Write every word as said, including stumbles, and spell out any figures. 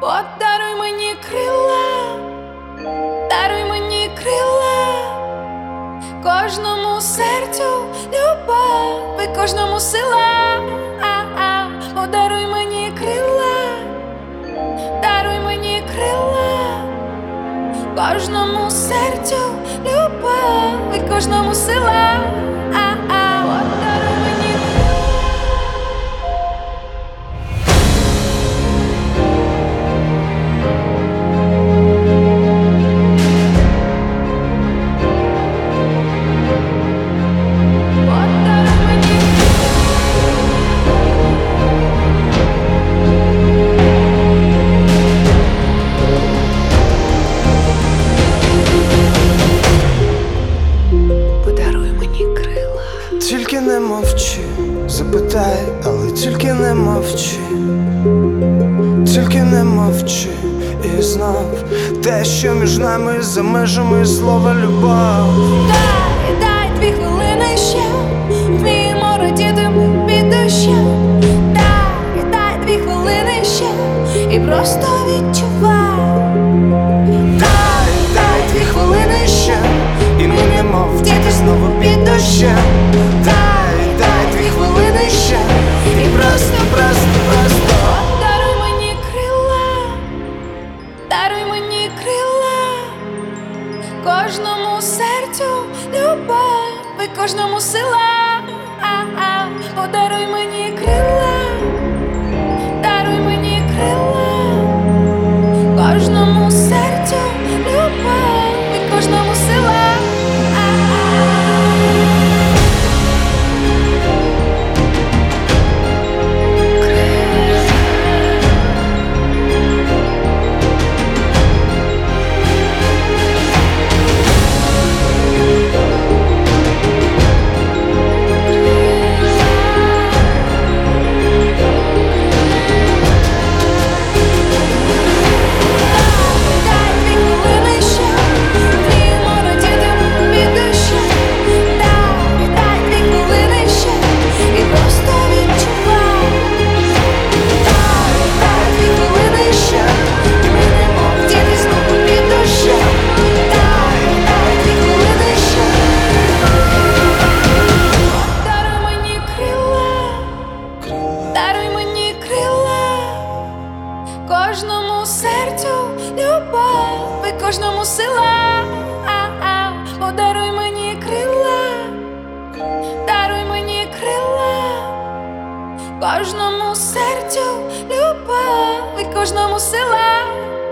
От даруй мені крила, даруй мені крила, кожному серцю любов і кожному сила. А-а, подаруй мені крила, даруй мені крила, кожному серцю любов і кожному сила. А-а, от даруй мені Тільки не мовчи, запитай, але тільки не мовчи, тільки не мовчи і знов те, що між нами за межами слова любов. Дай, дай дві хвилини ще, вміємо радіти ми під дощем. Дай, дай дві хвилини ще і просто відчувай. Дай, дай дві хвилини ще, і ми немов діти знову під дощем. Дай, дай дві хвилини ще, і просто, просто, просто Даруй мені крила, даруй мені крила, кожному серцю любов і кожному сила. А-а, подаруй мені крила, даруй мені крила, кожному серцю любов і кожному сила. Кожному серцю любов і кожному сила. А-а, подаруй мені крила, даруй мені крила, кожному серцю любов і кожному сила.